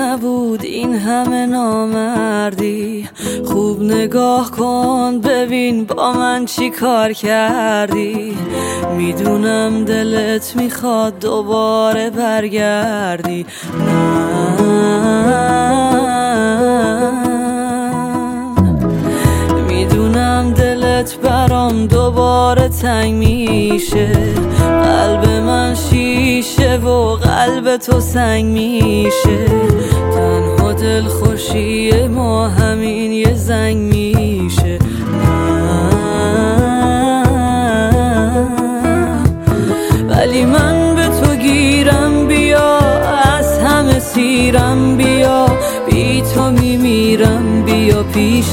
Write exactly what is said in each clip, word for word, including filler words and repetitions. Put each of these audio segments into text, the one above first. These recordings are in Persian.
نبود این همه نامردی. خوب نگاه کن ببین با من چی کار کردی. میدونم دلت میخواد دوباره برگردی. میدونم دلت برام دوباره تنگ میشه. قلب من شیشه و قلب تو سنگ میشه. تنها دل خوشی ما همین یه زنگ میشه. ولی من به تو گیرم بیا، از همه سیرم بیا. بی تو میمیرم بیا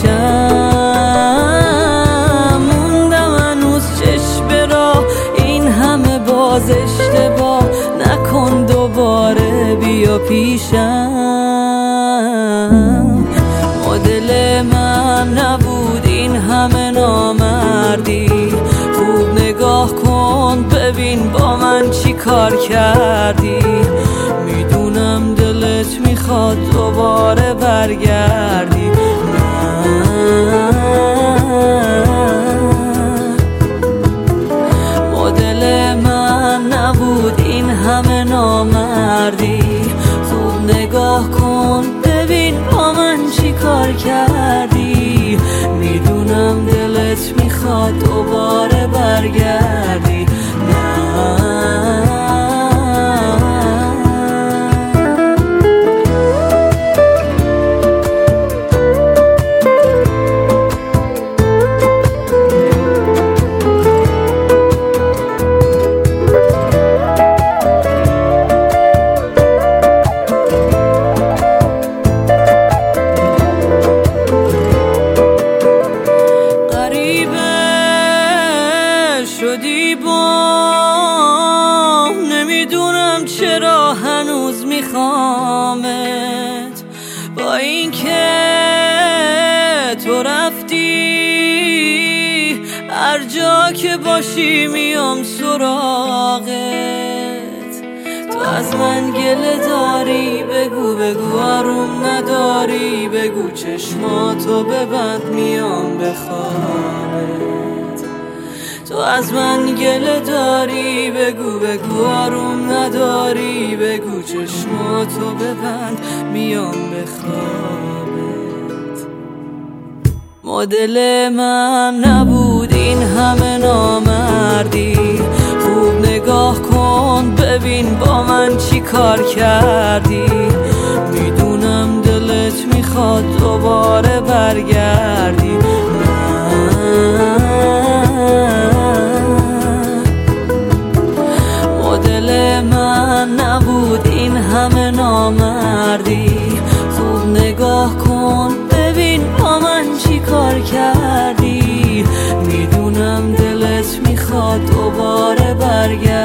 پیشم. موندم هنوز چشم راه، این همه باز اشتباه نکن دوباره بیا پیشم. مدل من نبود این همه نامردی. خوب نگاه کن ببین با من چی کار کردی. میدونم دلت میخواد دوباره برگردی. مدل من نبود این همه نامردی. خوب نگاه کن ببین با من چی کار کردی. میدونم دلت میخواد دوباره برگردی. شدی با نمیدونم چرا هنوز میخوامت. با اینکه تو رفتی هر جا که باشی میام سراغت. تو از من گله داری بگو بگو آروم نداری. بگو چشماتو ببند میام بخوابت. تو از من گله داری بگو بگو آروم نداری. بگو چشماتو ببند میام بخوابت. مدل من نبود این همه نامردی. خوب نگاه کن ببین با من چی کار کردی. میدونم دلت میخواد دوباره برگردی. مدل من نبود این همه نامردی. خوب نگاه کن ببین با من چی کار کردی. میدونم دلت میخواد دوباره برگردی.